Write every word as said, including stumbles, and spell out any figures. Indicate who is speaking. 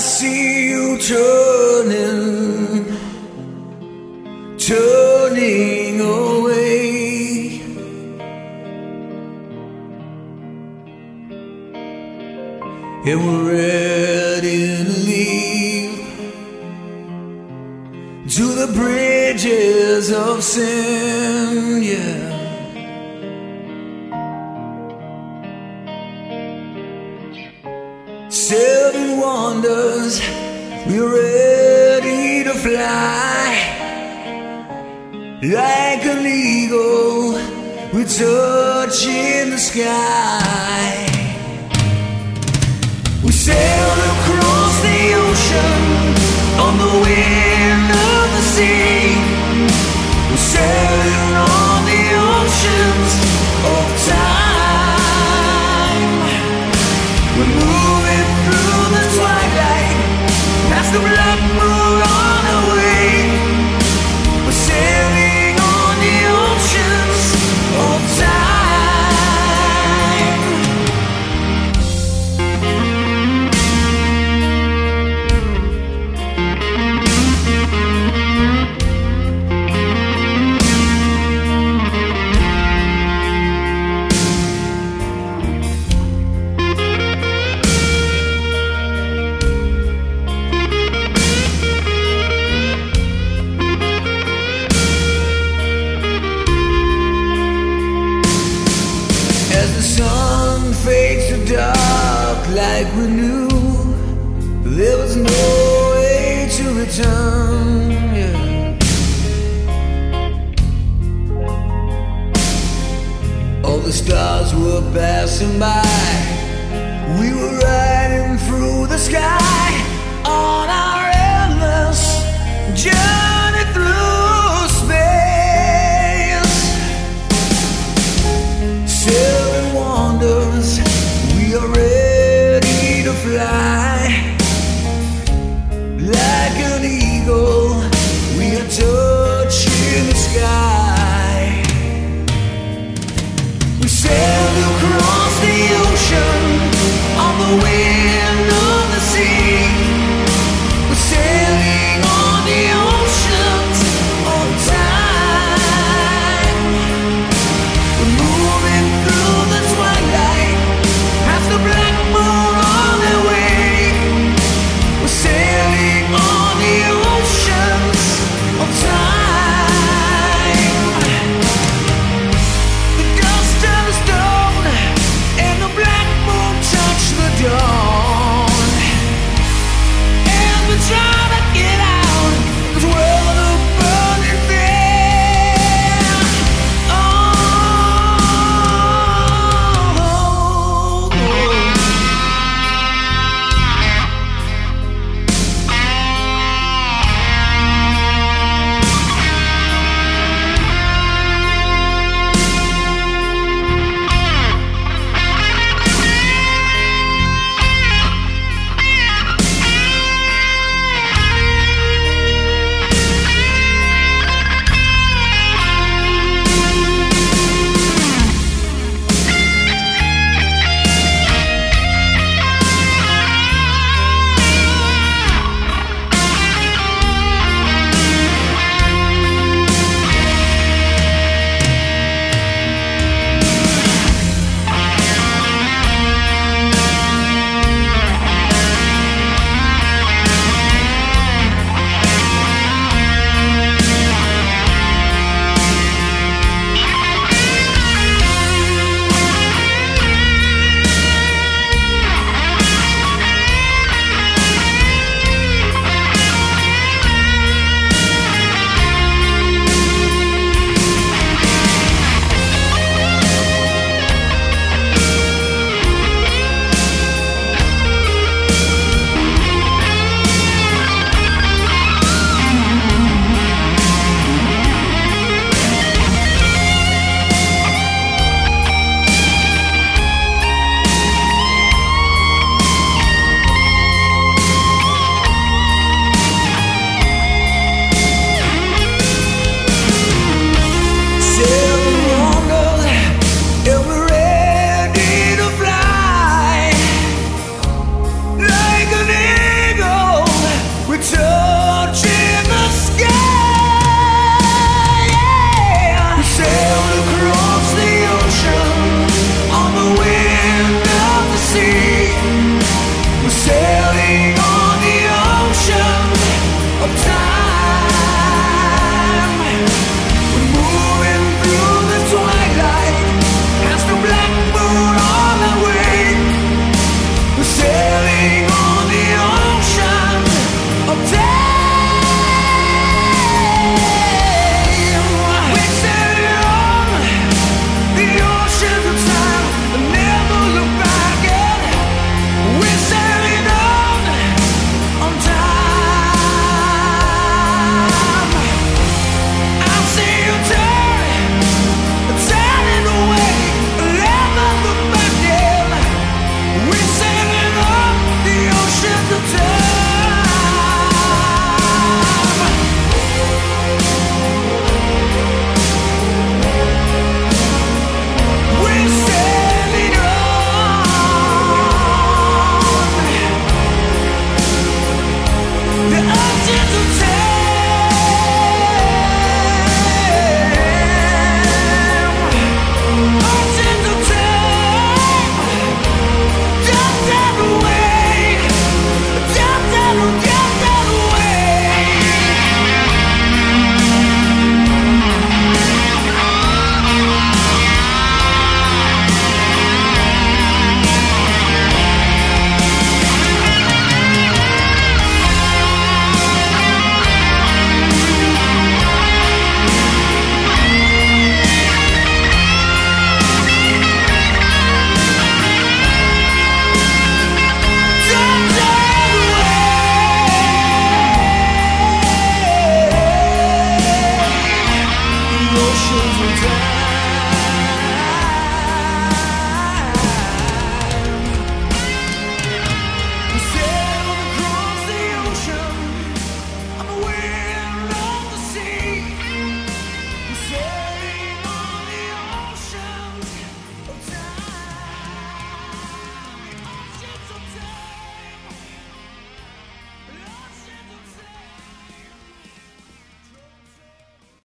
Speaker 1: see you turning, turning away. And we're ready to leave to the bridges of sin, yeah. Seven wonders, we're ready to fly. Like an eagle, we're touching the sky. We sailed across the ocean on the wind of the sea. We're sailing on the oceans of time. We're moving through the twilight, past the black moon on the way. We're sailing on the oceans of time. Dark like we knew there was no way to return, yeah. All the stars were passing by, we were riding through the sky on our endless journey.